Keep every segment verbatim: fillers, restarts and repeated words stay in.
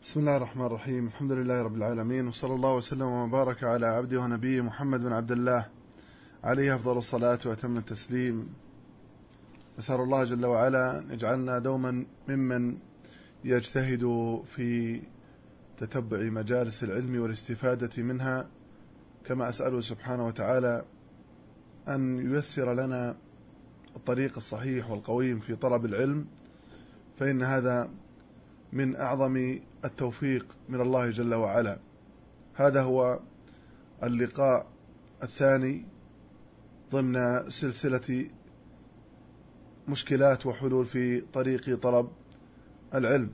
بسم الله الرحمن الرحيم. الحمد لله رب العالمين، وصلى الله وسلم وبارك على عبده ونبيه محمد بن عبد الله عليه أفضل الصلاة وأتم التسليم. نسأل الله جل وعلا أن يجعلنا دوما ممن يجتهد في تتبع مجالس العلم والاستفادة منها، كما أسأله سبحانه وتعالى أن ييسر لنا الطريق الصحيح والقويم في طلب العلم، فإن هذا من أعظم التوفيق من الله جل وعلا. هذا هو اللقاء الثاني ضمن سلسلة مشكلات وحلول في طريق طلب العلم،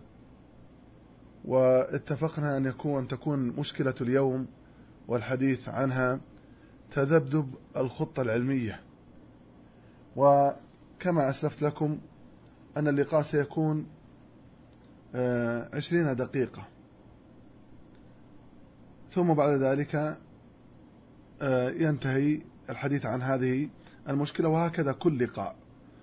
واتفقنا أن يكون تكون مشكلة اليوم والحديث عنها تذبذب الخطة العلمية. وكما أسلفت لكم أن اللقاء سيكون عشرين دقيقة، ثم بعد ذلك ينتهي الحديث عن هذه المشكلة، وهكذا كل لقاء.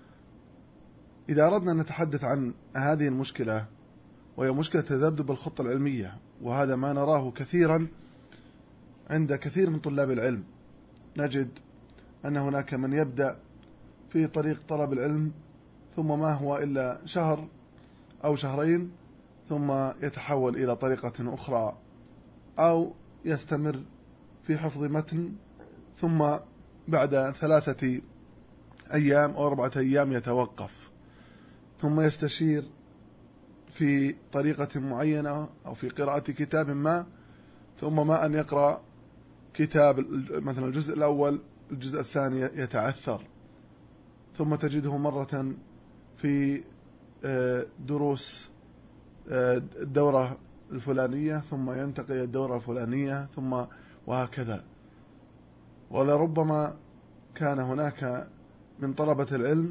إذا أردنا أن نتحدث عن هذه المشكلة، وهي مشكلة تذبذب الخطة العلمية، وهذا ما نراه كثيرا عند كثير من طلاب العلم، نجد أن هناك من يبدأ في طريق طلب العلم ثم ما هو إلا شهر أو شهرين ثم يتحول إلى طريقة أخرى، أو يستمر في حفظ متن ثم بعد ثلاثة أيام أو أربعة أيام يتوقف، ثم يستشير في طريقة معينة أو في قراءة كتاب ما، ثم ما أن يقرأ كتاب مثلا الجزء الأول الجزء الثاني يتعثر، ثم تجده مرة في دروس الدورة الفلانية ثم ينتقل إلى الدورة الفلانية ثم وهكذا. ولربما كان هناك من طلبة العلم،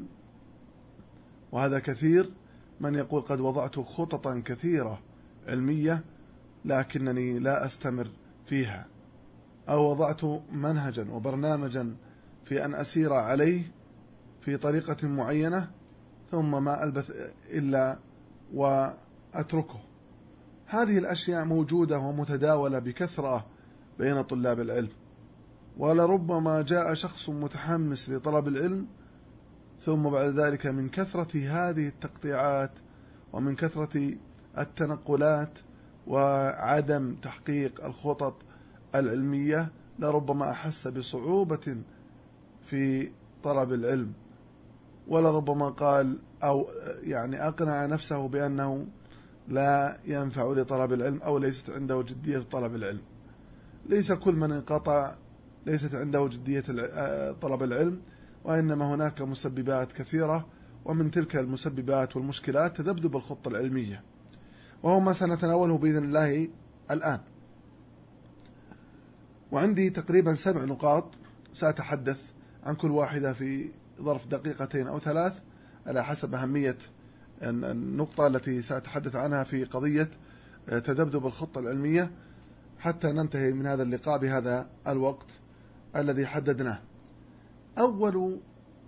وهذا كثير، من يقول قد وضعت خططا كثيرة علمية لكنني لا أستمر فيها، أو وضعت منهجا وبرنامجا في أن أسير عليه في طريقة معينة ثم ما ألبث إلا وأتركه. هذه الأشياء موجودة ومتداولة بكثرة بين طلاب العلم، ولربما جاء شخص متحمس لطلب العلم ثم بعد ذلك من كثرة هذه التقطيعات ومن كثرة التنقلات وعدم تحقيق الخطط العلمية لربما أحس بصعوبة في طلب العلم، ولربما قال أو يعني أقنع نفسه بأنه لا ينفع لطلب العلم أو ليست عنده جدية طلب العلم. ليس كل من انقطع ليست عنده جدية طلب العلم، وإنما هناك مسببات كثيرة، ومن تلك المسببات والمشكلات تذبذب الخطة العلمية، وهو ما سنتناوله بإذن الله الآن. وعندي تقريبا سبع نقاط سأتحدث عن كل واحدة في ظرف دقيقتين أو ثلاث على حسب أهمية النقطة التي سأتحدث عنها في قضية تذبذب الخطة العلمية، حتى ننتهي من هذا اللقاء بهذا الوقت الذي حددناه. أول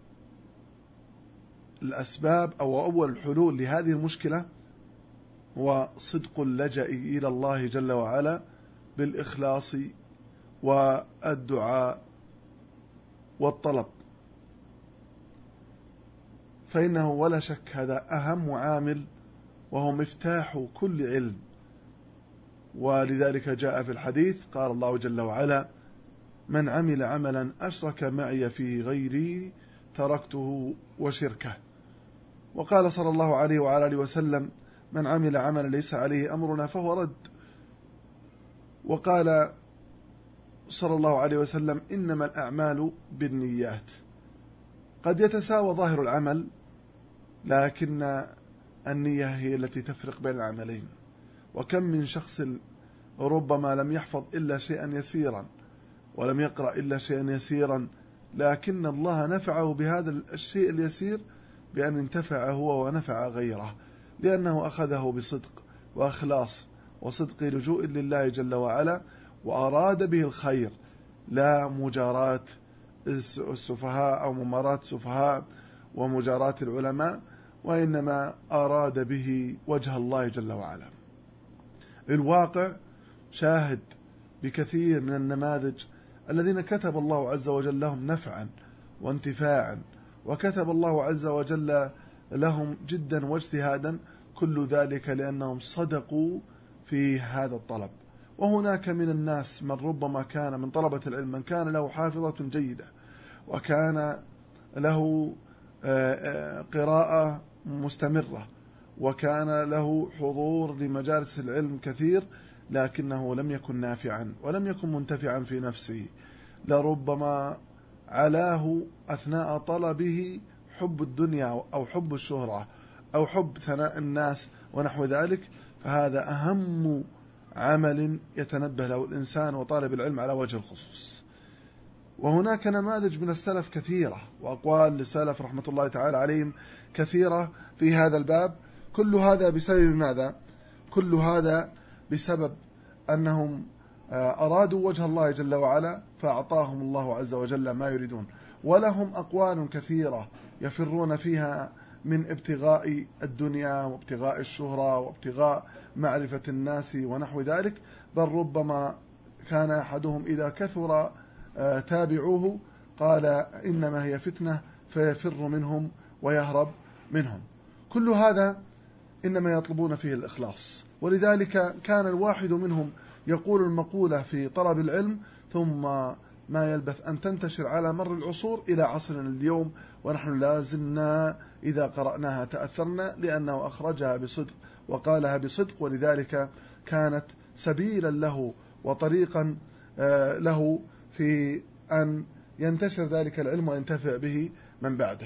الأسباب أو أول الحلول لهذه المشكلة هو صدق اللجأ إلى الله جل وعلا بالإخلاص والدعاء والطلب، فإنه ولا شك هذا أهم عامل وهو مفتاح كل علم. ولذلك جاء في الحديث قال الله جل وعلا: من عمل عملا أشرك معي فيه غيري تركته وشركه. وقال صلى الله عليه وعلى آله وسلم: من عمل عملا ليس عليه أمرنا فهو رد. وقال صلى الله عليه وسلم: إنما الأعمال بالنيات. قد يتساوى ظاهر العمل، لكن النية هي التي تفرق بين العملين. وكم من شخص ربما لم يحفظ إلا شيئا يسيرا ولم يقرأ إلا شيئا يسيرا، لكن الله نفعه بهذا الشيء اليسير بأن انتفع هو ونفع غيره، لأنه أخذه بصدق وأخلاص وصدق لجوء لله جل وعلا، وأراد به الخير، لا مجاراة السفهاء أو مماراة السفهاء ومجاراة العلماء، وإنما أراد به وجه الله جل وعلا. الواقع شاهد بكثير من النماذج الذين كتب الله عز وجل لهم نفعا وانتفاعا، وكتب الله عز وجل لهم جدا واجتهادا، كل ذلك لأنهم صدقوا في هذا الطلب. وهناك من الناس من ربما كان من طلبة العلم من كان له حافظة جيدة، وكان له قراءة مستمرة، وكان له حضور لمجالس العلم كثير، لكنه لم يكن نافعا ولم يكن منتفعا في نفسه. لربما علاه أثناء طلبه حب الدنيا أو حب الشهرة أو حب ثناء الناس ونحو ذلك، فهذا أهم عمل يتنبه له الإنسان وطالب العلم على وجه الخصوص. وهناك نماذج من السلف كثيرة، وأقوال للسلف رحمة الله تعالى عليهم كثيرة في هذا الباب. كل هذا بسبب ماذا؟ كل هذا بسبب أنهم أرادوا وجه الله جل وعلا فأعطاهم الله عز وجل ما يريدون. ولهم أقوال كثيرة يفرون فيها من ابتغاء الدنيا وابتغاء الشهرة وابتغاء معرفة الناس ونحو ذلك، بل ربما كان أحدهم إذا كثر تابعوه قال إنما هي فتنة فيفر منهم ويهرب منهم. كل هذا إنما يطلبون فيه الإخلاص، ولذلك كان الواحد منهم يقول المقولة في طلب العلم ثم ما يلبث أن تنتشر على مر العصور إلى عصرنا اليوم، ونحن لازلنا إذا قرأناها تأثرنا، لأنه أخرجها بصدق وقالها بصدق، ولذلك كانت سبيلا له وطريقا له في أن ينتشر ذلك العلم وينتفع به من بعده.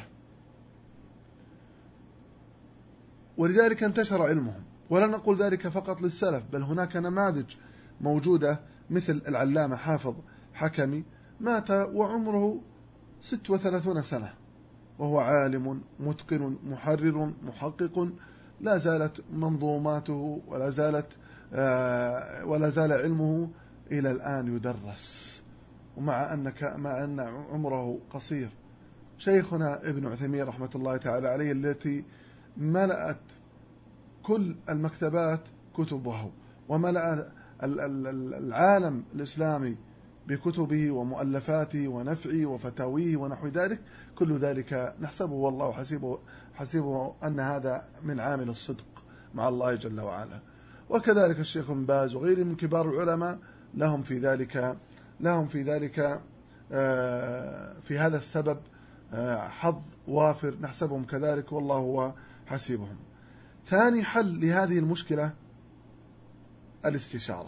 ولذلك انتشر علمهم. ولا نقول ذلك فقط للسلف، بل هناك نماذج موجودة مثل العلامة حافظ حكمي، مات وعمره ست وثلاثون سنة وهو عالم متقن محرر محقق، لا زالت منظوماته ولا زالت ولا زال علمه إلى الآن يدرس، ومع أنك مع أن عمره قصير. شيخنا ابن عثيمين رحمة الله تعالى عليه التي ملأت كل المكتبات كتبه، وملأ العالم الإسلامي بكتبه ومؤلفاته ونفعه وفتاويه ونحو ذلك، كل ذلك نحسبه والله حسيبه, حسيبه أن هذا من عامل الصدق مع الله جل وعلا. وكذلك الشيخ ابن باز وغيره من كبار العلماء لهم في ذلك لهم في ذلك في هذا السبب حظ وافر، نحسبهم كذلك والله هو حسيبهم. ثاني حل لهذه المشكلة الاستشارة،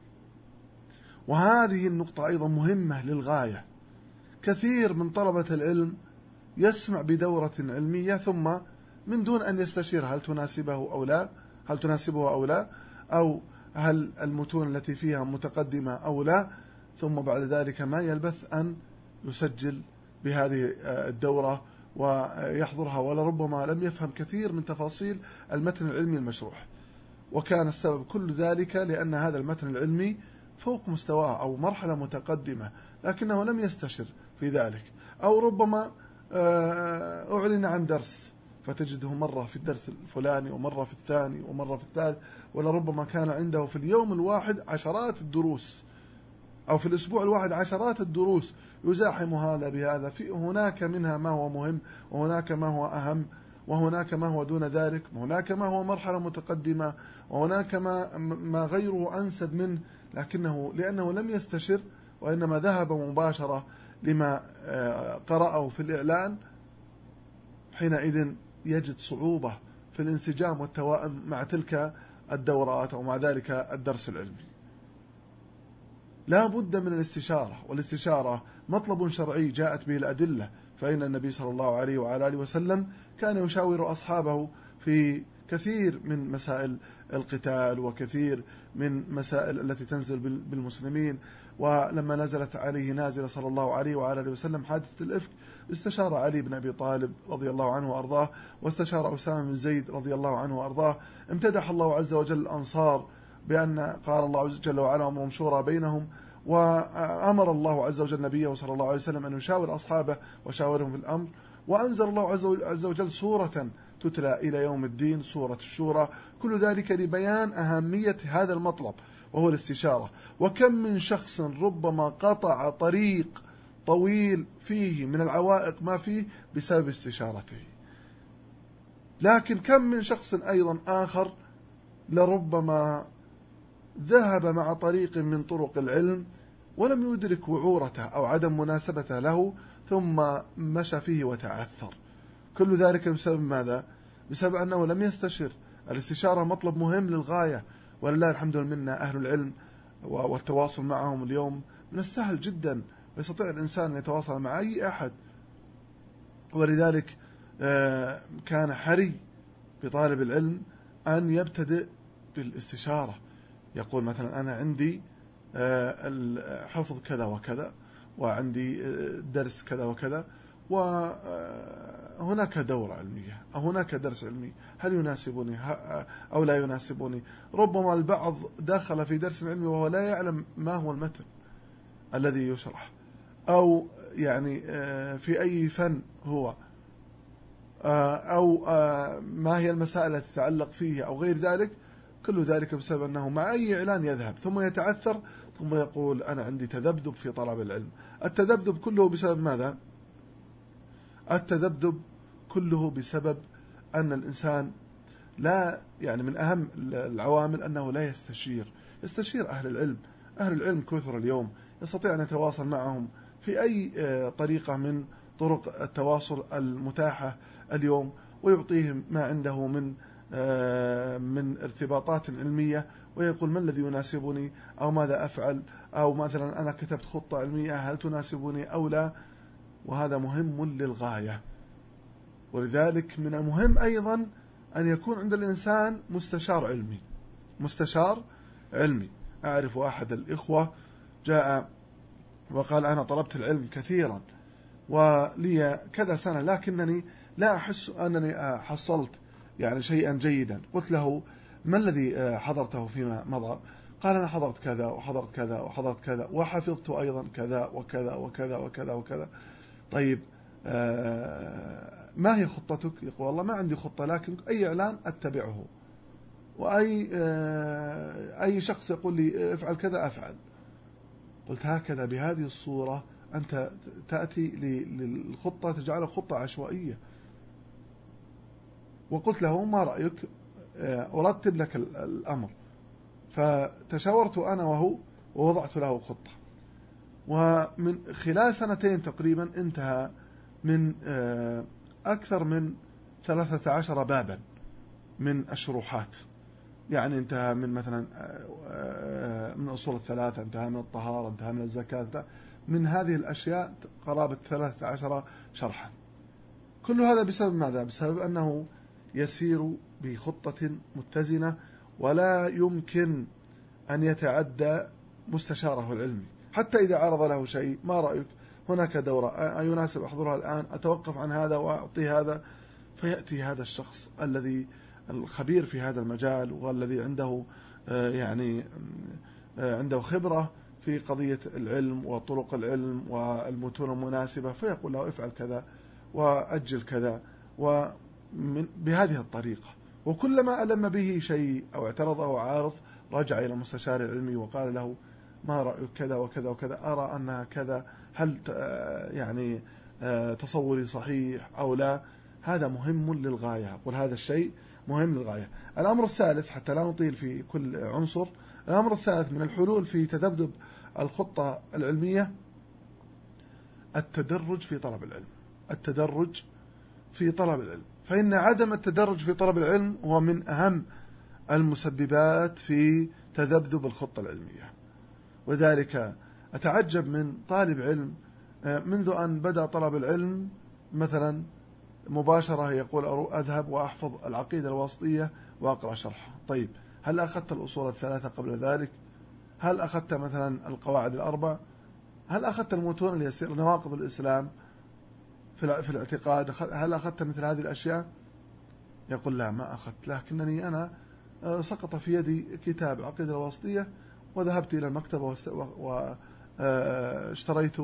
وهذه النقطة أيضا مهمة للغاية. كثير من طلبة العلم يسمع بدورة علمية ثم من دون أن يستشير هل تناسبه أو لا هل تناسبه أو لا أو هل المتون التي فيها متقدمة أو لا، ثم بعد ذلك ما يلبث أن يسجل بهذه الدورة ويحضرها، ولربما لم يفهم كثير من تفاصيل المتن العلمي المشروح. وكان السبب كل ذلك لأن هذا المتن العلمي فوق مستواه أو مرحلة متقدمة، لكنه لم يستشر في ذلك، أو ربما أعلن عن درس فتجده مرة في الدرس الفلاني ومرة في الثاني ومرة في الثالث، ولربما كان عنده في اليوم الواحد عشرات الدروس أو في الأسبوع الواحد عشرات الدروس يزاحم هذا بهذا. في هناك منها ما هو مهم، وهناك ما هو أهم، وهناك ما هو دون ذلك، وهناك ما هو مرحلة متقدمة، وهناك ما ما غيره أنسب منه، لكنه لأنه لم يستشر وإنما ذهب مباشرة لما قرأه في الإعلان، حينئذ يجد صعوبة في الانسجام والتوائم مع تلك الدورات أو مع ذلك الدرس العلمي. لا بد من الاستشارة، والاستشارة مطلب شرعي جاءت به الأدلة، فإن النبي صلى الله عليه وعلى آله وسلم كان يشاور أصحابه في كثير من مسائل القتال وكثير من مسائل التي تنزل بالمسلمين. ولما نزلت عليه نازلة صلى الله عليه وعلى آله وسلم حادثة الإفك، استشار علي بن أبي طالب رضي الله عنه وأرضاه، واستشار أسامة بن زيد رضي الله عنه وأرضاه. امتدح الله عز وجل الأنصار بأن قال الله جل وعلا أمرهم شورى بينهم، وأمر الله عز وجل نبيه صلى الله عليه وسلم أن يشاور أصحابه وشاورهم في الأمر. وأنزل الله عز وجل سورة تتلى إلى يوم الدين، سورة الشورى، كل ذلك لبيان أهمية هذا المطلب وهو الاستشارة. وكم من شخص ربما قطع طريق طويل فيه من العوائق ما فيه بسبب استشارته، لكن كم من شخص أيضا آخر لربما ذهب مع طريق من طرق العلم ولم يدرك وعورته أو عدم مناسبته له، ثم مشى فيه وتعثر. كل ذلك بسبب ماذا؟ بسبب أنه لم يستشر. الاستشارة مطلب مهم للغاية، ولله الحمد والمنة أهل العلم والتواصل معهم اليوم من السهل جدا، يستطيع الإنسان أن يتواصل مع أي أحد. ولذلك كان حري بطالب العلم أن يبتدئ بالاستشارة. يقول مثلا أنا عندي حفظ كذا وكذا، وعندي درس كذا وكذا، وهناك دورة علمية أو هناك درس علمي، هل يناسبني أو لا يناسبني؟ ربما البعض دخل في درس علمي وهو لا يعلم ما هو المتن الذي يشرح، أو يعني في أي فن هو، أو ما هي المسائل التي تتعلق فيه أو غير ذلك. كل ذلك بسبب أنه مع أي إعلان يذهب ثم يتعثر، ثم يقول أنا عندي تذبذب في طلب العلم. التذبذب كله بسبب ماذا؟ التذبذب كله بسبب أن الإنسان لا، يعني من أهم العوامل أنه لا يستشير يستشير أهل العلم. أهل العلم كثر اليوم، يستطيع أن يتواصل معهم في أي طريقة من طرق التواصل المتاحة اليوم، ويعطيهم ما عنده من من ارتباطات علمية، ويقول ما الذي يناسبني أو ماذا أفعل، أو مثلا أنا كتبت خطة علمية هل تناسبني أو لا. وهذا مهم للغاية. ولذلك من المهم أيضا أن يكون عند الإنسان مستشار علمي. مستشار علمي. أعرف أحد الإخوة جاء وقال أنا طلبت العلم كثيرا ولي كذا سنة، لكنني لا أحس أنني حصلت يعني شيئا جيدا. قلت له ما الذي حضرته فيما مضى؟ قال أنا حضرت كذا وحضرت كذا وحضرت كذا وحفظت أيضا كذا وكذا وكذا وكذا وكذا. طيب ما هي خطتك؟ يقول والله ما عندي خطة، لكن أي إعلان أتبعه، وأي أي شخص يقول لي افعل كذا أفعل. قلت هكذا بهذه الصورة أنت تأتي للخطة تجعلها خطة عشوائية. وقلت له ما رأيك أرتب لك الأمر. فتشاورت أنا وهو ووضعت له خطة، ومن خلال سنتين تقريبا انتهى من أكثر من ثلاثة عشر بابا من الشروحات. يعني انتهى من مثلا من أصول الثلاثة، انتهى من الطهارة، انتهى من الزكاة، انتهى من هذه الأشياء قرابة ثلاثة عشر شرحا. كل هذا بسبب ماذا؟ بسبب أنه يسير بخطة متزنة، ولا يمكن أن يتعدى مستشاره العلمي. حتى إذا عرض له شيء ما رأيك؟ هناك دورة يناسب أحضرها الآن، أتوقف عن هذا وأعطي هذا. فيأتي هذا الشخص الذي الخبير في هذا المجال والذي عنده يعني عنده خبرة في قضية العلم وطرق العلم والمتون المناسبة، فيقول له افعل كذا وأجل كذا وبهذه الطريقة. وكلما ألم به شيء أو اعترض أو عارض رجع إلى المستشار العلمي وقال له ما رأيك كذا وكذا وكذا، أرى أنها كذا، هل يعني تصوري صحيح أو لا؟ هذا مهم للغاية. أقول هذا الشيء مهم للغاية. الأمر الثالث حتى لا نطيل في كل عنصر، الأمر الثالث من الحلول في تذبذب الخطة العلمية التدرج في طلب العلم. التدرج في طلب العلم، فإن عدم التدرج في طلب العلم هو من أهم المسببات في تذبذب الخطة العلمية. وذلك أتعجب من طالب علم منذ أن بدأ طلب العلم مثلا مباشرة يقول أذهب وأحفظ العقيدة الواسطية وأقرأ شرحها. طيب هل أخذت الأصول الثلاثة قبل ذلك؟ هل أخذت مثلا القواعد الأربع؟ هل أخذت المتون اليسير نواقض الإسلام في الاعتقاد؟ هل أخذت مثل هذه الأشياء؟ يقول لا ما أخذت، لكنني أنا سقط في يدي كتاب العقيدة الواسطية وذهبت إلى المكتبة واشتريت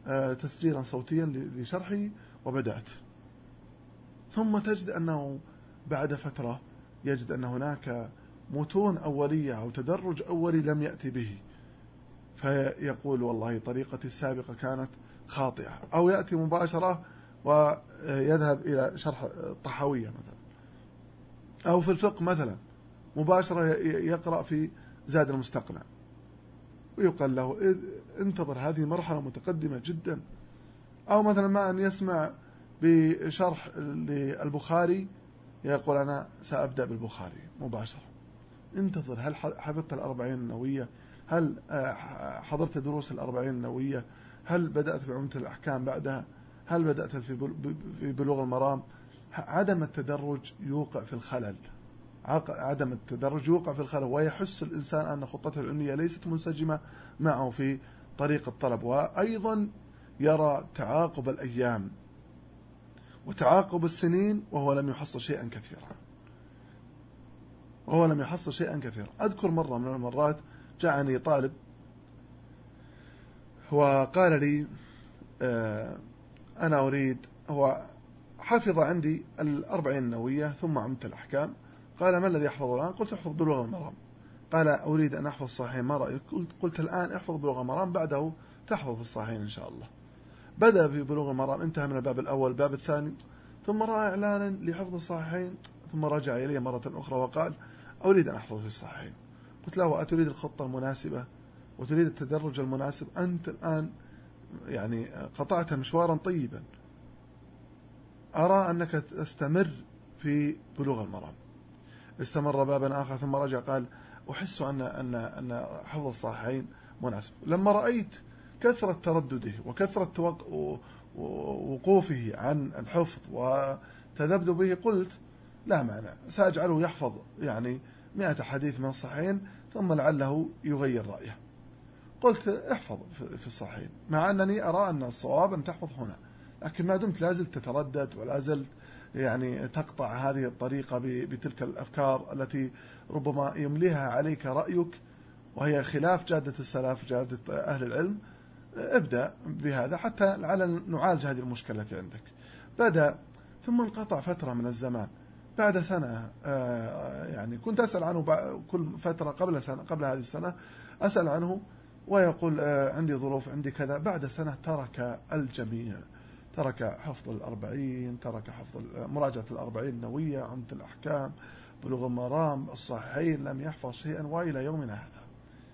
تسجيلا صوتيا لشرحي وبدأت. ثم تجد أنه بعد فترة يجد أن هناك متون أولية أو تدرج أولي لم يأتي به، فيقول والله طريقتي السابقة كانت خاطئة، أو يأتي مباشرة ويذهب إلى شرح الطحاوية مثلا، أو في الفقه مثلا مباشرة يقرأ في زاد المستقنع، ويقال له انتظر هذه مرحلة متقدمة جدا. أو مثلا ما أن يسمع بشرح للبخاري يقول أنا سأبدأ بالبخاري مباشرة، انتظر هل حفظت الأربعين النووية، هل حضرت دروس الأربعين النووية، هل بدأت بعمدة الأحكام بعدها، هل بدأت في بلوغ المرام. عدم التدرج يوقع في الخلل، عدم التدرج يوقع في الخلل، ويحس الإنسان أن خطته العلمية ليست منسجمة معه في طريق الطلب. وأيضا يرى تعاقب الأيام وتعاقب السنين وهو لم يحصل شيئا كثيرا وهو لم يحصل شيئا كثيرا. أذكر مرة من المرات جاءني طالب وقال لي آه أنا أريد، هو حفظ عندي الأربعين النووية ثم عمدة الأحكام، قال ما الذي أحفظه الآن؟ قلت أحفظ بلوغ المرام. قال أريد أن أحفظ الصحيحين، ما رأيك؟ قلت الآن أحفظ بلوغ المرام، بعده تحفظ الصحيحين إن شاء الله. بدأ في بلوغ المرام، انتهى من الباب الأول الباب الثاني، ثم رأى إعلانا لحفظ الصحيحين، ثم رجع إلي مرة أخرى وقال أريد أن أحفظ في الصحيحين. قلت له أتريد الخطة المناسبة وتريد التدرج المناسب؟ أنت الآن يعني قطعت مشوارا طيبا، أرى أنك تستمر في بلوغ المرام. استمر بابا آخر ثم رجع قال أحس أن أن أن حفظ الصحيحين مناسب. لما رأيت كثرة تردده وكثرة وقوفه عن الحفظ وتذبذبه قلت لا مانع، سأجعله يحفظ يعني مئة حديث من الصحيحين ثم لعله يغير رأيه. قلت احفظ في الصحيحين، مع أنني أرى أن الصواب أن تحفظ هنا، لكن ما دمت لازلت تتردد ولازلت يعني تقطع هذه الطريقة بتلك الأفكار التي ربما يمليها عليك رأيك وهي خلاف جادة السلف جادة أهل العلم، ابدأ بهذا حتى لعل نعالج هذه المشكلة التي عندك. بدأ ثم انقطع فترة من الزمان، بعد سنة يعني كنت أسأل عنه كل فترة قبل سنة قبل هذه السنة أسأل عنه ويقول عندي ظروف عندي كذا. بعد سنة ترك الجميع، ترك حفظ الأربعين، ترك حفظ مراجعة الأربعين النووية، عمدة الأحكام، بلوغ المرام، الصحيحين، لم يحفظ شيئا وإلى يومنا هذا.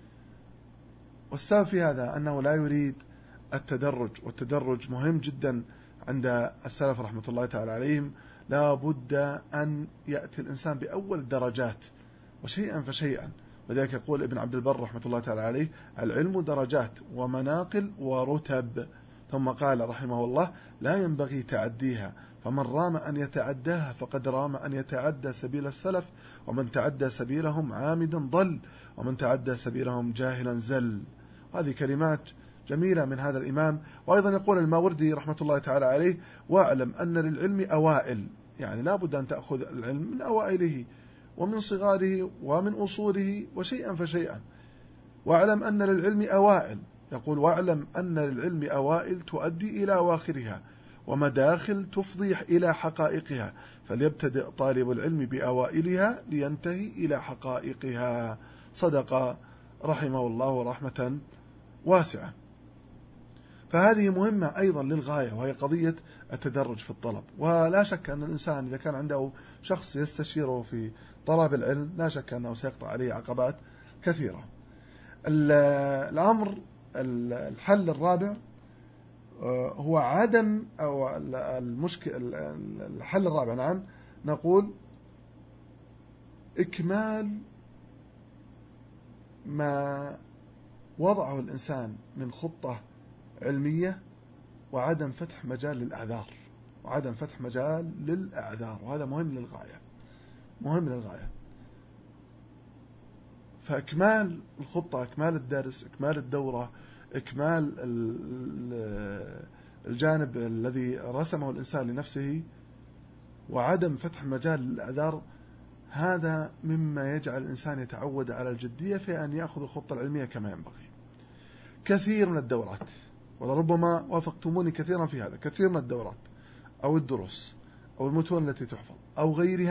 والسبب في هذا أنه لا يريد التدرج، والتدرج مهم جدا عند السلف رحمة الله تعالى عليهم. لا بد أن يأتي الإنسان بأول الدرجات وشيئا فشيئا. وذلك يقول ابن عبد البر رحمة الله تعالى عليه العلم درجات ومناقل ورتب. ثم قال رحمه الله لا ينبغي تعديها، فمن رام أن يتعداها فقد رام أن يتعدى سبيل السلف، ومن تعدى سبيلهم عامدا ضل، ومن تعدى سبيلهم جاهلا زل. هذه كلمات جميلة من هذا الإمام. وأيضا يقول الماوردي رحمة الله تعالى عليه واعلم أن للعلم أوائل، يعني لا بد أن تأخذ العلم من أوائله ومن صغاره ومن أصوله وشيئا فشيئا. واعلم أن للعلم أوائل، يقول واعلم أن للعلم أوائل تؤدي إلى أواخرها، ومداخل تفضي إلى حقائقها، فليبتدئ طالب العلم بأوائلها لينتهي إلى حقائقها. صدق رحمه الله رحمة واسعة. فهذه مهمة أيضا للغاية، وهي قضية التدرج في الطلب. ولا شك أن الإنسان إذا كان عنده شخص يستشيره في طلب العلم لا شك أنه سيقطع عليه عقبات كثيرة. الأمر الحل الرابع هو عدم أو المشكلة الحل الرابع نعم نقول إكمال ما وضعه الإنسان من خطة علمية، وعدم فتح مجال للأعذار وعدم فتح مجال للأعذار وهذا مهم للغاية مهم للغاية. فإكمال الخطة، إكمال الدرس، إكمال الدورة، إكمال الجانب الذي رسمه الإنسان لنفسه، وعدم فتح مجال للأعذار، هذا مما يجعل الإنسان يتعود على الجدية في أن يأخذ الخطة العلمية كما ينبغي. كثير من الدورات، ولربما وافقتموني كثيرا في هذا، كثير من الدورات أو الدروس أو المتون التي تحفظ أو غيرها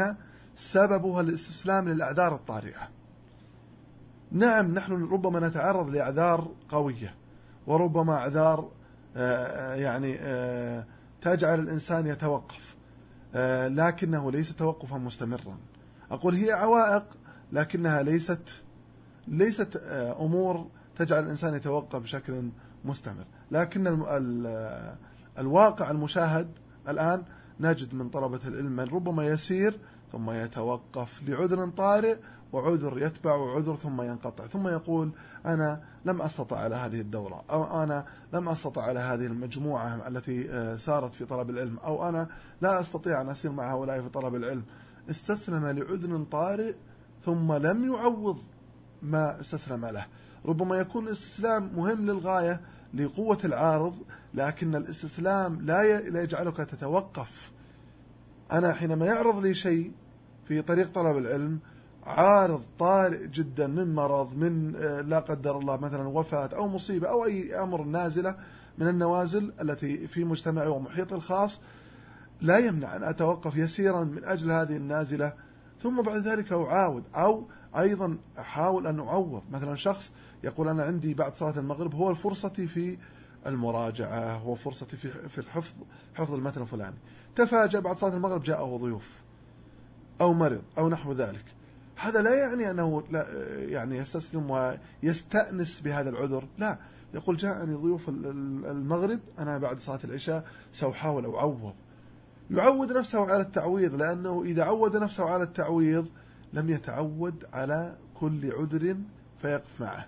سببها الاستسلام للأعذار الطارئة. نعم، نحن ربما نتعرض لأعذار قوية، وربما أعذار يعني تجعل الإنسان يتوقف، لكنه ليس توقفا مستمرا. أقول هي عوائق، لكنها ليست ليست أمور تجعل الإنسان يتوقف بشكل مستمر. لكن الواقع المشاهد الآن نجد من طلبة العلم من ربما يسير ثم يتوقف لعذر طارئ، وعذر يتبع وعذر ثم ينقطع، ثم يقول أنا لم أستطع على هذه الدورة، أو أنا لم أستطع على هذه المجموعة التي سارت في طلب العلم، أو أنا لا أستطيع أن أسير مع هؤلاء في طلب العلم. استسلم لعذر طارئ ثم لم يعوض ما استسلم له. ربما يكون الاستسلام مهم للغاية لقوة العارض، لكن الاستسلام لا يجعلك تتوقف. أنا حينما يعرض لي شيء في طريق طلب العلم، عارض طارئ جدا من مرض، من لا قدر الله مثلا وفاة أو مصيبة أو أي أمر نازلة من النوازل التي في مجتمعي ومحيطي الخاص، لا يمنع أن أتوقف يسيرا من أجل هذه النازلة، ثم بعد ذلك أعاود، أو أيضا أحاول أن أعوض. مثلا شخص يقول أنا عندي بعد صلاة المغرب هو فرصتي في المراجعة، هو فرصتي في في الحفظ، حفظ المتن الفلاني، تفاجأ بعد صلاة المغرب جاءه ضيوف أو مرض أو نحو ذلك. هذا لا يعني أنه لا يعني يستسلم ويستأنس بهذا العذر، لا، يقول جاءني ضيوف المغرب، أنا بعد صلاة العشاء سأحاول أعوض. يعود نفسه على التعويض، لأنه إذا عود نفسه على التعويض لم يتعود على كل عذر فيقف معه.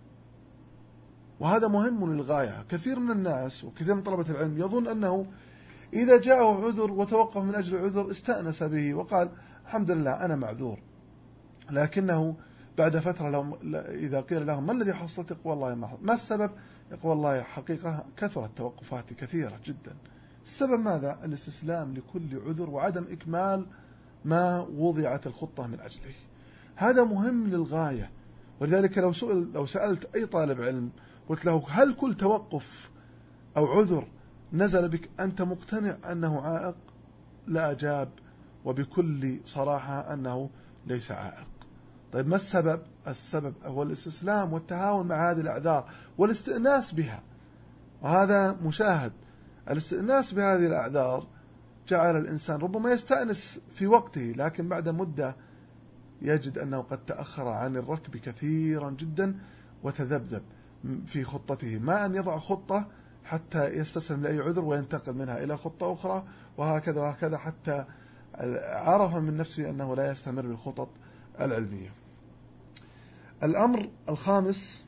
وهذا مهم للغاية. كثير من الناس وكثير من طلبة العلم يظن أنه إذا جاءه عذر وتوقف من أجل العذر استأنس به وقال الحمد لله أنا معذور، لكنه بعد فترة لهم إذا قيل لهم ما الذي حصلت؟ يقول والله ما حصل. ما السبب؟ يقول والله حقيقة كثرت توقفاتي كثيرة جدا. السبب ماذا؟ الاستسلام لكل عذر وعدم إكمال ما وضعت الخطة من أجله. هذا مهم للغاية. ولذلك لو سئل لو سألت أي طالب علم قلت له هل كل توقف أو عذر نزل بك أنت مقتنع أنه عائق؟ لا أجاب وبكل صراحة أنه ليس عائق. طيب ما السبب؟ السبب هو الاستسلام والتهاون مع هذه الأعذار والاستئناس بها، وهذا مشاهد. الاستئناس بهذه الأعذار جعل الإنسان ربما يستأنس في وقته، لكن بعد مدة يجد أنه قد تأخر عن الركب كثيرا جدا وتذبذب في خطته، ما أن يضع خطة حتى يستسلم لأي عذر وينتقل منها إلى خطة أخرى، وهكذا وهكذا حتى عرف من نفسه أنه لا يستمر بالخطط العلمية. الأمر الخامس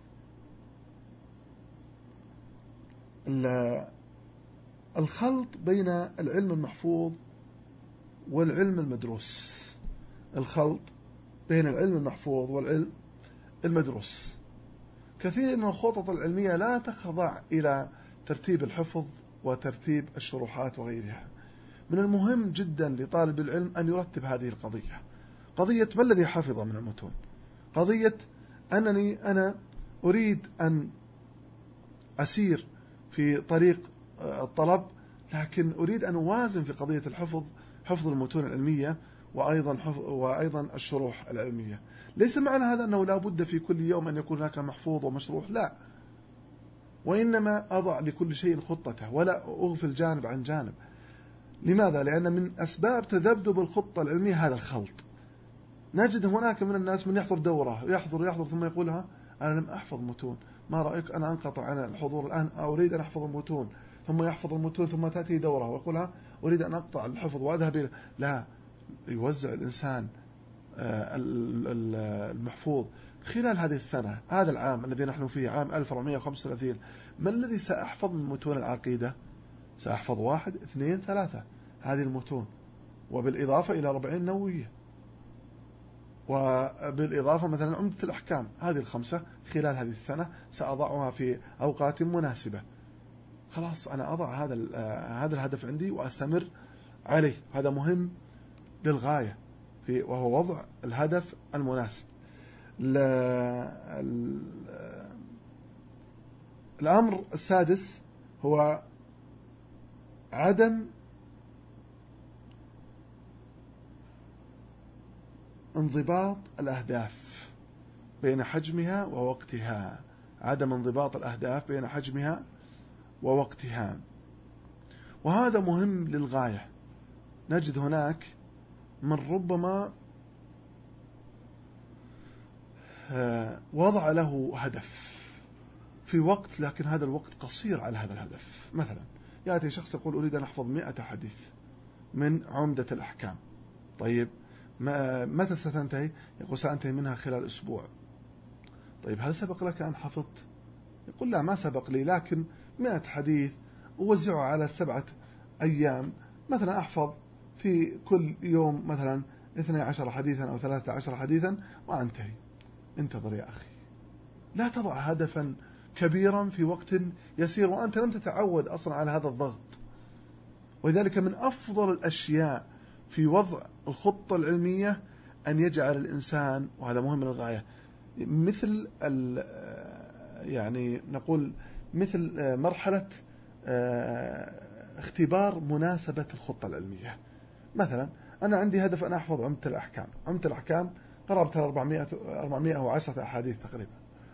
الخلط بين العلم المحفوظ والعلم المدروس. الخلط بين العلم المحفوظ والعلم المدروس. كثير من الخطط العلمية لا تخضع إلى ترتيب الحفظ وترتيب الشروحات وغيرها. من المهم جدا لطالب العلم أن يرتب هذه القضية، قضية ما الذي حفظ من المتون، قضية أنني أنا أريد أن أسير في طريق الطلب، لكن أريد أن أوازن في قضية الحفظ، حفظ المتون العلمية وأيضا حفظ وأيضا الشروح العلمية. ليس معنى هذا أنه لا بد في كل يوم أن يكون هناك محفوظ ومشروح، لا، وإنما أضع لكل شيء خطته ولا أغفل جانب عن جانب. لماذا؟ لأن من أسباب تذبذب الخطة العلمية هذا الخلط. نجد هناك من الناس من يحضر دورة يحضر يحضر ثم يقولها أنا لم أحفظ متون، ما رأيك أنا أنقطع عن الحضور الآن، أريد أن أحفظ المتون، ثم يحفظ المتون ثم تأتي دورة ويقولها أريد أن أقطع الحفظ وأذهب إلى. لا، يوزع الإنسان المحفوظ خلال هذه السنة، هذا العام الذي نحن فيه عام ألف وأربعمائة وخمسة وثلاثين، ما الذي سأحفظ من متون العقيدة؟ سأحفظ واحد اثنين ثلاثة هذه المتون، وبالإضافة إلى أربعين نووية، وبالإضافة مثلا عمدة الأحكام، هذه الخمسة خلال هذه السنة سأضعها في أوقات مناسبة. خلاص أنا أضع هذا هذا الهدف عندي وأستمر عليه. هذا مهم للغاية في وهو وضع الهدف المناسب. الأمر السادس هو عدم انضباط الأهداف بين حجمها ووقتها، عدم انضباط الأهداف بين حجمها ووقتها، وهذا مهم للغاية. نجد هناك من ربما وضع له هدف في وقت، لكن هذا الوقت قصير على هذا الهدف. مثلا يأتي شخص يقول أريد أن أحفظ مئة حديث من عمدة الأحكام. طيب متى ستنتهي؟ يقول سأنتهي منها خلال أسبوع. طيب هل سبق لك أن حفظت؟ يقول لا، ما سبق لي، لكن مئة حديث أوزعه على سبعة أيام، مثلا أحفظ في كل يوم مثلا اثني عشر حديثا أو ثلاثة عشر حديثا وأنتهي. انتظر يا أخي، لا تضع هدفا كبيرا في وقت يسير وأنت لم تتعود أصلا على هذا الضغط. ولذلك من أفضل الأشياء في وضع الخطة العلمية أن يجعل الإنسان، وهذا مهم للغاية، مثل يعني نقول مثل مرحلة اختبار مناسبة الخطة العلمية. مثلا أنا عندي هدف أن أحفظ عمدة الأحكام. عمدة الأحكام قرابة أربعمائة وعشرة أحاديث تقريبا.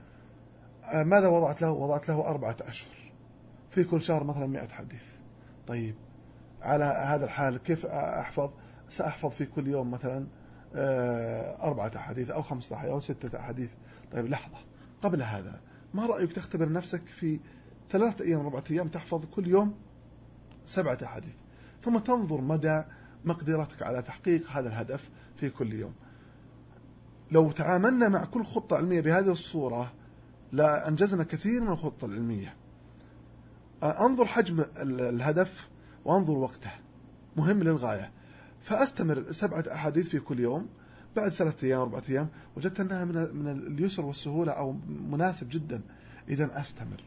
ماذا وضعت له؟ وضعت له أربعة أشهر، في كل شهر مثلا مئة حديث. طيب على هذا الحال كيف أحفظ؟ سأحفظ في كل يوم مثلا أربعة أحاديث أو خمسة أحاديث أو ستة أحاديث. طيب لحظة، قبل هذا ما رأيك تختبر نفسك في ثلاثة أيام أربعة أيام تحفظ كل يوم سبعة أحاديث، ثم تنظر مدى مقدرتك على تحقيق هذا الهدف في كل يوم. لو تعاملنا مع كل خطة علمية بهذه الصورة لا أنجزنا كثير من الخطة العلمية. أنظر حجم الهدف وأنظر وقته، مهم للغاية. فأستمر سبعة أحاديث في كل يوم، بعد ثلاثة أيام أربعة أيام وجدت أنها من من اليسر والسهولة أو مناسب جدا، إذا أستمر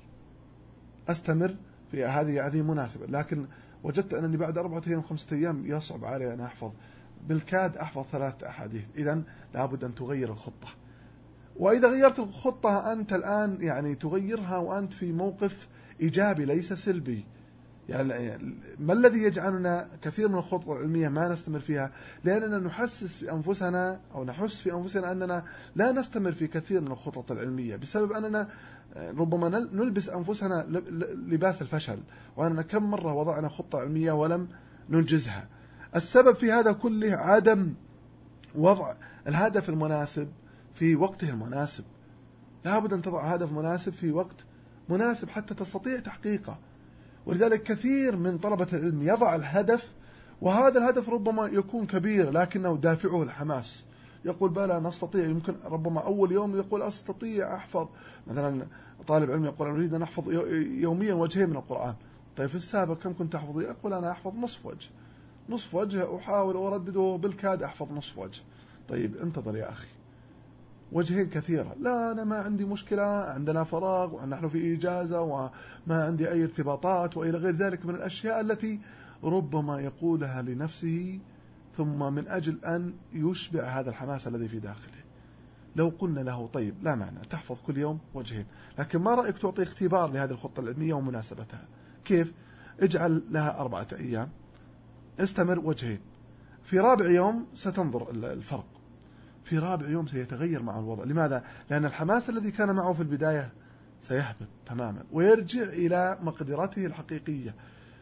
أستمر في هذه هذه مناسبة. لكن وجدت أنني بعد أربعة أيام خمسة أيام يصعب علي أن أحفظ، بالكاد أحفظ ثلاثة أحاديث، إذا لابد أن تغير الخطة. وإذا غيرت الخطة أنت الآن يعني تغيرها وأنت في موقف إيجابي ليس سلبي. يعني ما الذي يجعلنا كثير من الخطط العلمية ما نستمر فيها؟ لأننا نحسس في أنفسنا أو نحس في أنفسنا أننا لا نستمر في كثير من الخطط العلمية بسبب أننا ربما نلبس أنفسنا لباس الفشل، وأننا كم مرة وضعنا خطة علمية ولم ننجزها. السبب في هذا كله عدم وضع الهدف المناسب في وقته المناسب. لا بد أن تضع هدف مناسب في وقت مناسب حتى تستطيع تحقيقه. ولذلك كثير من طلبة العلم يضع الهدف، وهذا الهدف ربما يكون كبير لكنه دافعه الحماس، يقول بلى نستطيع. يمكن ربما أول يوم يقول أستطيع أحفظ، مثلا طالب علم يقول أريد أن أحفظ يوميا وجهين من القرآن. طيب في السابق كم كنت أحفظ؟ يقول أنا أحفظ نصف وجه، نصف وجه أحاول أردده بالكاد أحفظ نصف وجه. طيب انتظر يا أخي، وجهين كثيرة. لا أنا ما عندي مشكلة، عندنا فراغ ونحن في إجازة وما عندي أي ارتباطات وإلى غير ذلك من الأشياء التي ربما يقولها لنفسه ثم من أجل أن يشبع هذا الحماس الذي في داخله. لو قلنا له طيب لا معنى تحفظ كل يوم وجهين، لكن ما رأيك تعطي اختبار لهذه الخطة العلمية ومناسبتها؟ كيف؟ اجعل لها أربعة أيام، استمر وجهين، في رابع يوم ستنظر الفرق، في رابع يوم سيتغير مع الوضع. لماذا؟ لأن الحماس الذي كان معه في البداية سيهبط تماما ويرجع إلى مقدرته الحقيقية.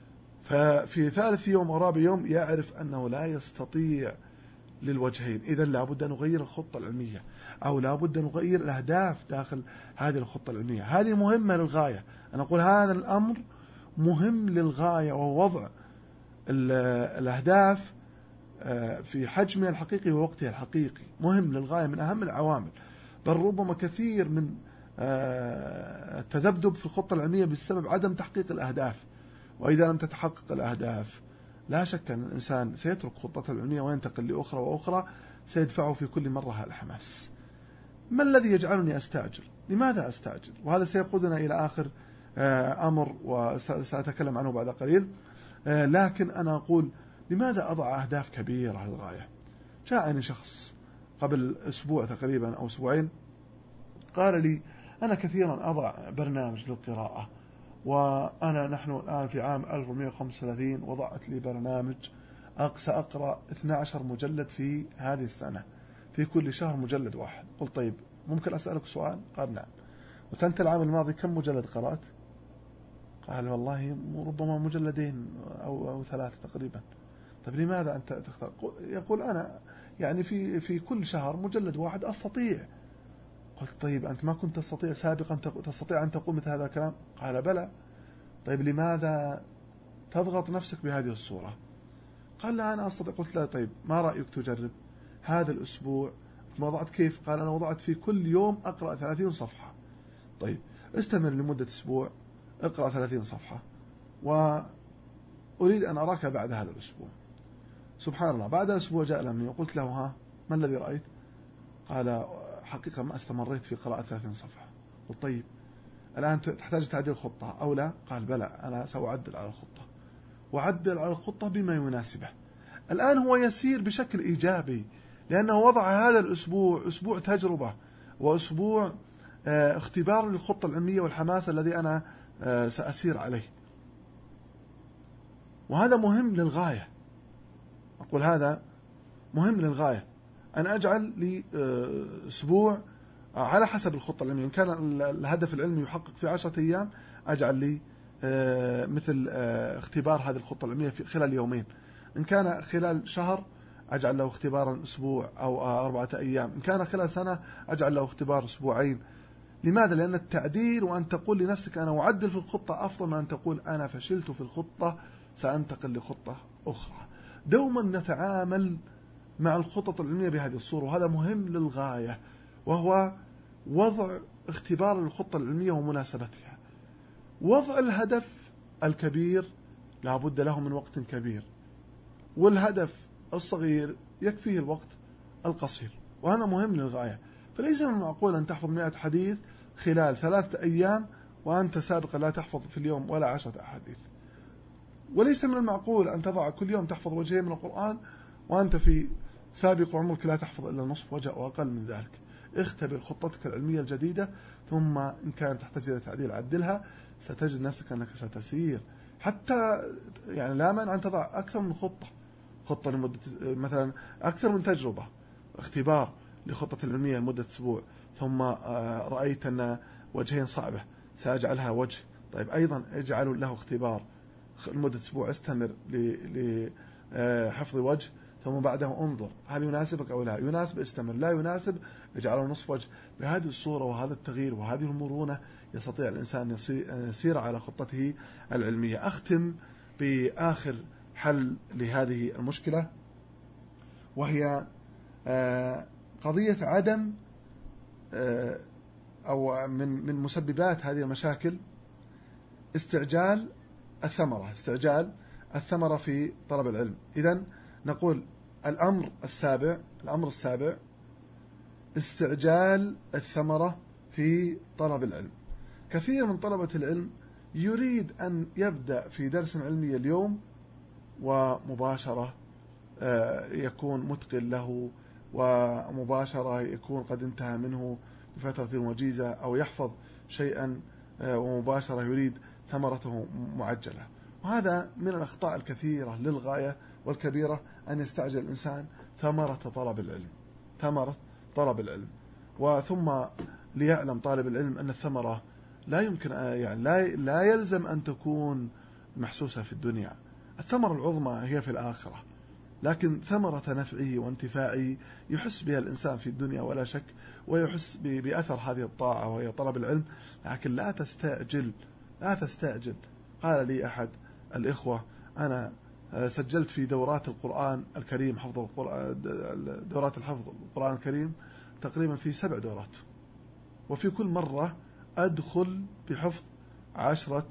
ففي ثالث يوم ورابع يوم يعرف أنه لا يستطيع للوجهين. إذن لابد أن نغير الخطة العلمية أو لابد أن نغير الأهداف داخل هذه الخطة العلمية. هذه مهمة للغاية. أنا أقول هذا الأمر مهم للغاية، ووضع الأهداف في حجمها الحقيقي ووقتها الحقيقي مهم للغاية، من أهم العوامل. بل ربما كثير من التذبذب في الخطة العلمية بسبب عدم تحقيق الأهداف. وإذا لم تتحقق الأهداف لا شك أن الإنسان سيترك خطته العلمية وينتقل لأخرى وأخرى سيدفعه في كل مرة الحماس. ما الذي يجعلني أستعجل؟ لماذا أستعجل؟ وهذا سيقودنا إلى آخر أمر وسأتكلم عنه بعد قليل. لكن أنا أقول لماذا أضع أهداف كبيرة للغاية؟ جاءني شخص قبل أسبوع تقريبا أو أسبوعين قال لي أنا كثيرا أضع برنامج للقراءة، وأنا نحن الآن في عام ألف ومئة وخمسة وثلاثين وضعت لي برنامج سأقرأ اثني عشر مجلد في هذه السنة، في كل شهر مجلد واحد. قلت طيب ممكن أسألك سؤال؟ قال نعم. قلت أنت العام الماضي كم مجلد قرأت؟ قال والله ربما مجلدين أو, أو ثلاثة تقريبا. طيب لماذا أنت تختار؟ يقول أنا يعني في في كل شهر مجلد واحد أستطيع. قلت طيب أنت ما كنت تستطيع سابقا تستطيع أن تقوم مثل هذا الكلام؟ قال بلى. طيب لماذا تضغط نفسك بهذه الصورة؟ قال لا أنا أستطيع. قلت لا طيب ما رأيك تجرب هذا الأسبوع وضعت كيف؟ قال أنا وضعت في كل يوم أقرأ ثلاثين صفحة. طيب استمر لمدة أسبوع اقرأ ثلاثين صفحة وأريد أن أراك بعد هذا الأسبوع. سبحان الله بعد أسبوع جاء لمني وقلت له ها ما الذي رأيت؟ قال حقيقة ما استمريت في قراءة ثلاثين صفحة. قلت طيب الآن تحتاج تعديل الخطة أو لا؟ قال بلى أنا سأعدل على الخطة، وعدل على الخطة بما يناسبه. الآن هو يسير بشكل إيجابي لأنه وضع هذا الأسبوع أسبوع تجربة وأسبوع اختبار للخطة العلمية والحماس الذي أنا سأسير عليه. وهذا مهم للغاية. أقول هذا مهم للغاية أن أجعل لي أسبوع على حسب الخطة العلمية. إن كان الهدف العلمي يحقق في عشرة أيام أجعل لي مثل اختبار هذه الخطة العلمية في خلال يومين. إن كان خلال شهر أجعل له اختبارا أسبوع أو أربعة أيام. إن كان خلال سنة أجعل له اختبار أسبوعين. لماذا؟ لأن التعديل وأن تقول لنفسك أنا أعدل في الخطة أفضل من أن تقول أنا فشلت في الخطة سأنتقل لخطة أخرى. دوما نتعامل مع الخطط العلمية بهذه الصورة، وهذا مهم للغاية، وهو وضع اختبار للخطة العلمية ومناسبتها. وضع الهدف الكبير لا بد له من وقت كبير، والهدف الصغير يكفيه الوقت القصير، وهذا مهم للغاية. فليس من المعقول أن تحفظ مئة حديث خلال ثلاثة أيام وأنت سابقا لا تحفظ في اليوم ولا عشرة أحاديث. وليس من المعقول أن تضع كل يوم تحفظ وجهين من القرآن وأنت في سابق عمرك لا تحفظ إلا نصف وجه وأقل من ذلك. اختبر خطتك العلمية الجديدة، ثم إن كانت تحتاج إلى تعديل عدلها. ستجد نفسك أنك ستسير. حتى يعني لا مانع أن تضع أكثر من خطة، خطة لمدة مثلا أكثر من تجربة اختبار لخطة العلمية لمدة أسبوع، ثم رأيت أن وجهين صعبة سأجعلها وجه. طيب أيضا اجعلوا له اختبار لمدة أسبوع، استمر لحفظ وجه، ثم بعده انظر هل يناسبك أو لا يناسب استمر، لا يناسب اجعله نصف وجه. بهذه الصورة وهذا التغيير وهذه المرونة يستطيع الإنسان أن يسير على خطته العلمية. أختم بآخر حل لهذه المشكلة، وهي قضية عدم أو من من مسببات هذه المشاكل استعجال الثمرة استعجال الثمرة في طلب العلم. إذن نقول الأمر السابع الأمر السابع استعجال الثمرة في طلب العلم. كثير من طلبة العلم يريد أن يبدأ في درس علمي اليوم ومباشرة يكون متقن له، ومباشرة يكون قد انتهى منه بفترة وجيزة، أو يحفظ شيئا ومباشرة يريد ثمرته معجلة. وهذا من الأخطاء الكثيرة للغاية والكبيرة، أن يستعجل الإنسان ثمرة طلب العلم ثمرة طلب العلم وثم ليعلم طالب العلم أن الثمرة لا يمكن يعني لا لا يلزم أن تكون محسوسة في الدنيا. الثمرة العظمى هي في الآخرة، لكن ثمرة نفعه وانتفاعه يحس بها الإنسان في الدنيا ولا شك، ويحس بأثر هذه الطاعة وهي طلب العلم. لكن لا تستعجل لا تستعجل. قال لي أحد الإخوة أنا سجلت في دورات القرآن الكريم حفظ القرآن دورات الحفظ القرآن الكريم تقريبا في سبع دورات، وفي كل مرة أدخل بحفظ عشرة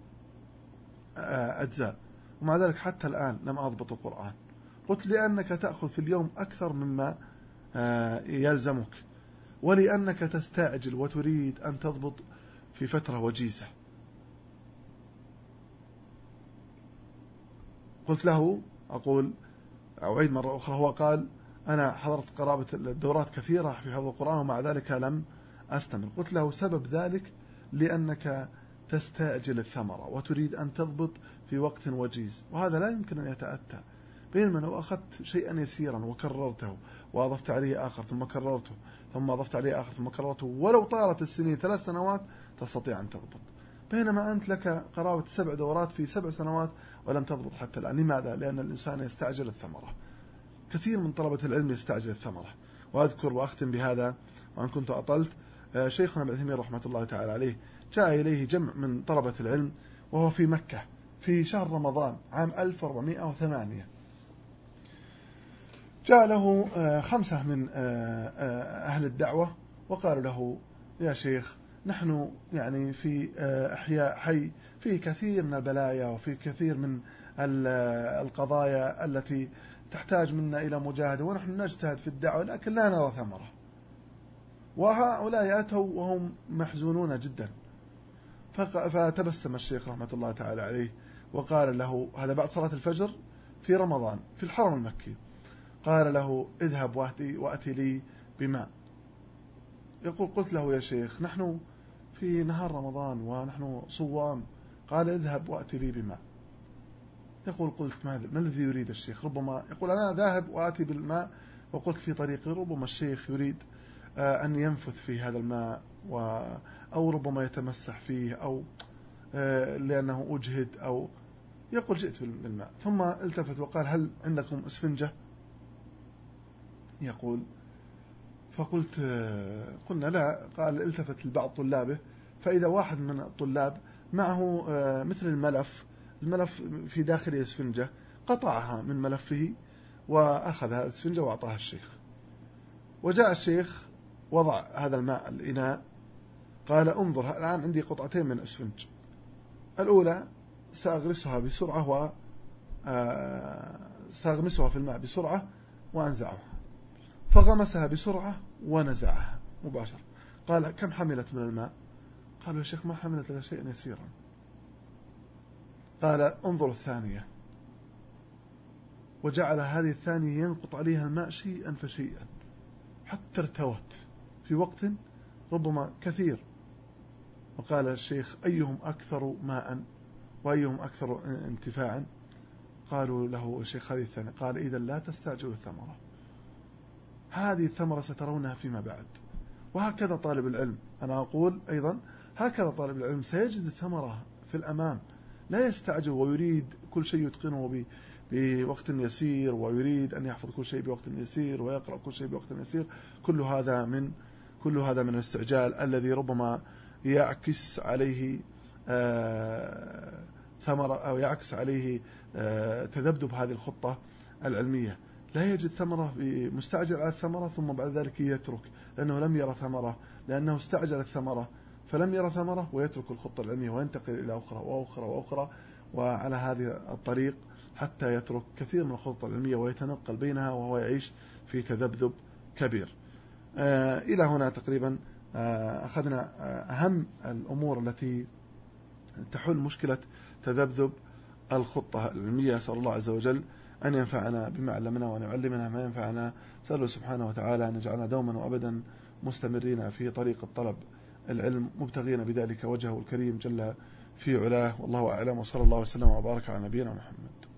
أجزاء، ومع ذلك حتى الآن لم أضبط القرآن. قلت لأنك تأخذ في اليوم أكثر مما يلزمك، ولأنك تستعجل وتريد أن تضبط في فترة وجيزة. قلت له أقول أعيد مرة أخرى، هو قال أنا حضرت قرابة الدورات كثيرة في حفظ القرآن ومع ذلك لم أستمر. قلت له سبب ذلك لأنك تستعجل الثمرة وتريد أن تضبط في وقت وجيز، وهذا لا يمكن أن يتأتى. بينما لو أخذت شيئا يسيرا وكررته وأضفت عليه آخر ثم كررته ثم أضفت عليه آخر ثم كررته ولو طالت السنين ثلاث سنوات تستطيع أن تضبط، بينما أنت لك قرابة سبع دورات في سبع سنوات ولم تضبط حتى الآن. لماذا؟ لأن الإنسان يستعجل الثمرة. كثير من طلبة العلم يستعجل الثمرة. وأذكر وأختم بهذا وأن كنت أطلت، شيخنا ابن عثيمين رحمة الله تعالى عليه جاء إليه جمع من طلبة العلم وهو في مكة في شهر رمضان عام ألف وأربعمائة وثمانية. جاء له خمسة من أهل الدعوة وقالوا له: يا شيخ، نحن يعني في أحياء حي في كثير من البلايا وفي كثير من القضايا التي تحتاج منا إلى مجاهدة، ونحن نجتهد في الدعوة لكن لا نرى ثمرة. وهؤلاء أتوا وهم محزونون جدا. فتبسم الشيخ رحمة الله تعالى عليه وقال له، هذا بعد صلاة الفجر في رمضان في الحرم المكي، قال له: اذهب وأتي, وأتي لي بماء. يقول: قلت له: يا شيخ، نحن في نهار رمضان ونحن صوام. قال: اذهب وأتي لي بماء. يقول: قلت: ما الذي يريد الشيخ؟ ربما يقول: أنا ذاهب وآتي بالماء وقلت في طريقي ربما الشيخ يريد أن ينفث في هذا الماء و أو ربما يتمسح فيه أو لأنه أجهد أو يقول: جئت بالماء. ثم التفت وقال: هل عندكم اسفنجة؟ يقول: فقلت قلنا لا. قال: التفت لبعض طلابه فإذا واحد من الطلاب معه مثل الملف الملف في داخله اسفنجة، قطعها من ملفه وأخذ هذا الاسفنجة وأعطاها الشيخ. وجاء الشيخ وضع هذا الماء الإناء، قال: انظر، الآن عندي قطعتين من الاسفنج، الأولى سأغرسها بسرعة و سأغمسها في الماء بسرعة وأنزعها. فغمسها بسرعة ونزعها مباشرة. قال: كم حملت من الماء؟ قالوا: يا شيخ، ما حملت إلا شيئا يسيرا. قال: انظر الثانية. وجعل هذه الثانية ينقط عليها الماء شيئا فشيئا حتى ارتوت في وقت ربما كثير. وقال الشيخ: أيهم أكثر ماء وأيهم أكثر انتفاعا؟ قالوا له: الشيخ هذه الثانية. قال: إذا لا تستعجلوا الثمرة، هذه الثمرة سترونها فيما بعد. وهكذا طالب العلم، أنا أقول أيضا هكذا طالب العلم سيجد الثمرة في الأمام، لا يستعجل ويريد كل شيء يتقنه بوقت يسير، ويريد أن يحفظ كل شيء بوقت يسير ويقرأ كل شيء بوقت يسير. كل هذا من كل هذا من الاستعجال الذي ربما يعكس عليه آه ثمرة أو يعكس عليه آه تذبذب هذه الخطة العلمية. لا يجد ثمرة، مستعجل على الثمرة ثم بعد ذلك يترك لأنه لم يرى ثمرة، لأنه استعجل الثمرة فلم يرى ثمرة، ويترك الخطة العلمية وينتقل إلى أخرى وأخرى وأخرى، وعلى هذه الطريق حتى يترك كثير من الخطة العلمية ويتنقل بينها وهو يعيش في تذبذب كبير. آه إلى هنا تقريبا آه أخذنا آه أهم الأمور التي تحل مشكلة تذبذب الخطة العلمية. أسأل الله عز وجل أن ينفعنا بما علمنا وأن يعلمنا ما ينفعنا. سأله سبحانه وتعالى أن يجعلنا دوما وأبدا مستمرين في طريق الطلب العلم مبتغين بذلك وجهه الكريم جل في علاه. والله أعلم، وصلى الله وسلم وبارك على نبينا محمد.